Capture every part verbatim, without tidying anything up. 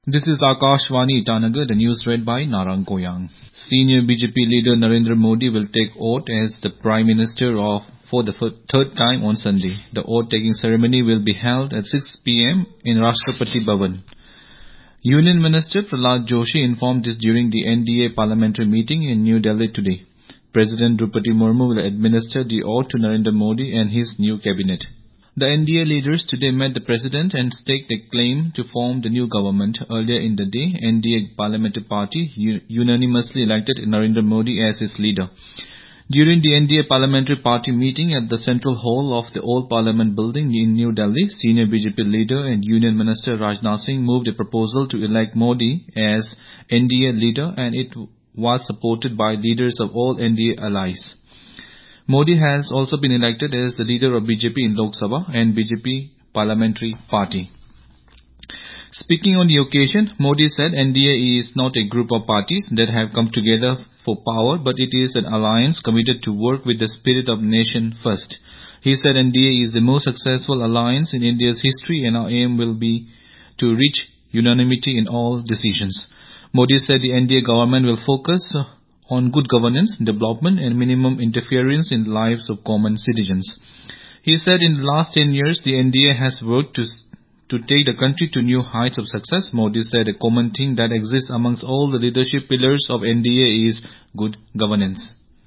This is Akashvani Itanagar, the news read by Narang Koyang. Senior B J P leader Narendra Modi will take oath as the Prime Minister of for the third time on Sunday. The oath-taking ceremony will be held at six p m in Rashtrapati Bhavan. Union Minister Prahlad Joshi informed this during the N D A parliamentary meeting in New Delhi today. President Draupadi Murmu will administer the oath to Narendra Modi and his new cabinet. The N D A leaders today met the President and staked a claim to form the new government. Earlier in the day, N D A parliamentary party unanimously elected Narendra Modi as its leader. During the N D A parliamentary party meeting at the central hall of the old Parliament building in New Delhi, senior B J P leader and Union Minister Rajnath Singh moved a proposal to elect Modi as N D A leader, and it was supported by leaders of all N D A allies. Modi has also been elected as the leader of B J P in Lok Sabha and B J P parliamentary party. Speaking on the occasion, Modi said N D A is not a group of parties that have come together for power, but it is an alliance committed to work with the spirit of nation first. He said N D A is the most successful alliance in India's history, and our aim will be to reach unanimity in all decisions. Modi said the N D A government will focus on good governance, development and minimum interference in the lives of common citizens. He said in the last ten years, the N D A has worked to to take the country to new heights of success. Modi said a common thing that exists amongst all the leadership pillars of N D A is good governance.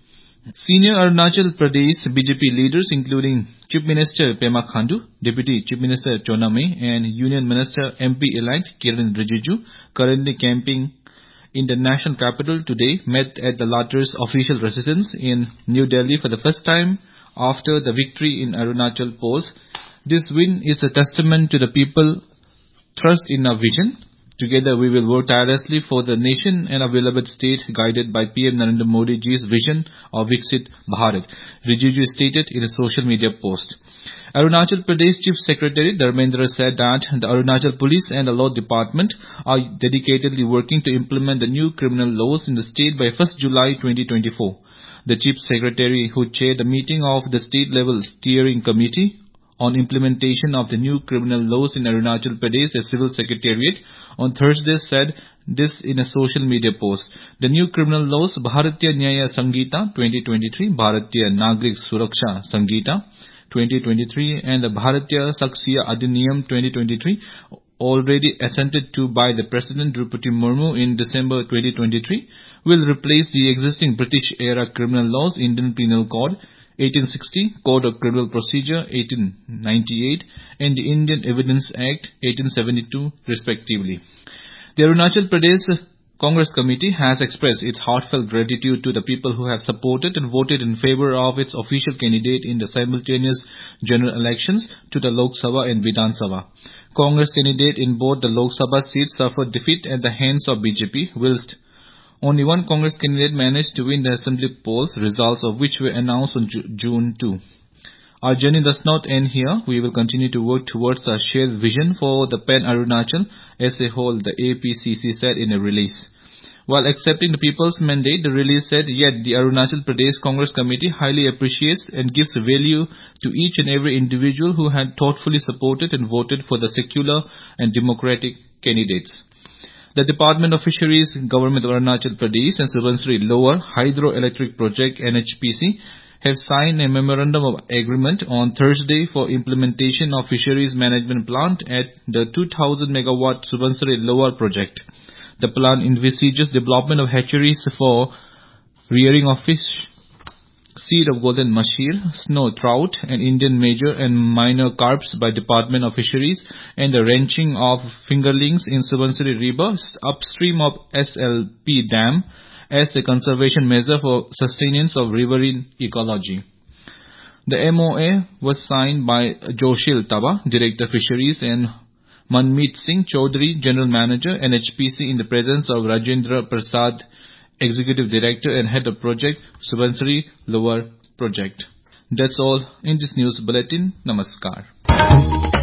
Senior Arunachal Pradesh B J P leaders including Chief Minister Pema Khandu, Deputy Chief Minister Chonna May and Union Minister M P-elect Kiren Rijiju, currently camping in the national capital today, met at the latter's official residence in New Delhi for the first time after the victory in Arunachal polls. This win is a testament to the people's trust in our vision. Together we will work tirelessly for the nation and our beloved state, guided by P M Narendra Modi ji's vision of Viksit Bharat, Rijiju stated in a social media post. Arunachal Pradesh Chief Secretary Dharmendra said that the Arunachal Police and the Law Department are dedicatedly working to implement the new criminal laws in the state by first July twenty twenty-four. The Chief Secretary, who chaired the meeting of the state-level steering committee on implementation of the new criminal laws in Arunachal Pradesh, a civil secretariat, on Thursday said this in a social media post. The new criminal laws, Bharatiya Nyaya Sanghita twenty twenty-three, Bharatiya Nagrik Suraksha Sanghita twenty twenty-three and the Bharatiya Sakshiya Adhiniyam twenty twenty-three, already assented to by the President Draupadi Murmu in December twenty twenty-three, will replace the existing British-era criminal laws, Indian Penal Code eighteen sixty, Code of Criminal Procedure eighteen ninety-eight and the Indian Evidence Act eighteen seventy-two respectively. The Arunachal Pradesh Congress Committee has expressed its heartfelt gratitude to the people who have supported and voted in favor of its official candidate in the simultaneous general elections to the Lok Sabha and Vidhan Sabha. Congress candidate in both the Lok Sabha seats suffered defeat at the hands of B J P, whilst only one Congress candidate managed to win the assembly polls, results of which were announced on June second. Our journey does not end here. We will continue to work towards our shared vision for the Pan-Arunachal as a whole, the A P C C said in a release. While accepting the people's mandate, the release said, yet the Arunachal Pradesh Congress Committee highly appreciates and gives value to each and every individual who had thoughtfully supported and voted for the secular and democratic candidates. The Department of Fisheries, Government of Arunachal Pradesh and Subansiri Lower Hydroelectric Project N H P C have signed a memorandum of agreement on Thursday for implementation of fisheries management plant at the two thousand megawatt Subansiri Lower project. The plant envisages development of hatcheries for rearing of fish, seed of golden mashir, snow trout, and Indian major and minor carps by Department of Fisheries, and the ranching of fingerlings in Subansiri River upstream of S L P Dam as a conservation measure for sustenance of riverine ecology. The M O A was signed by Joshil Taba, Director Fisheries, and Manmeet Singh Chaudhary, General Manager, N H P C, in the presence of Rajendra Prasad, Executive Director and Head of Project, Subansiri Lower Project. That's all in this news bulletin. Namaskar.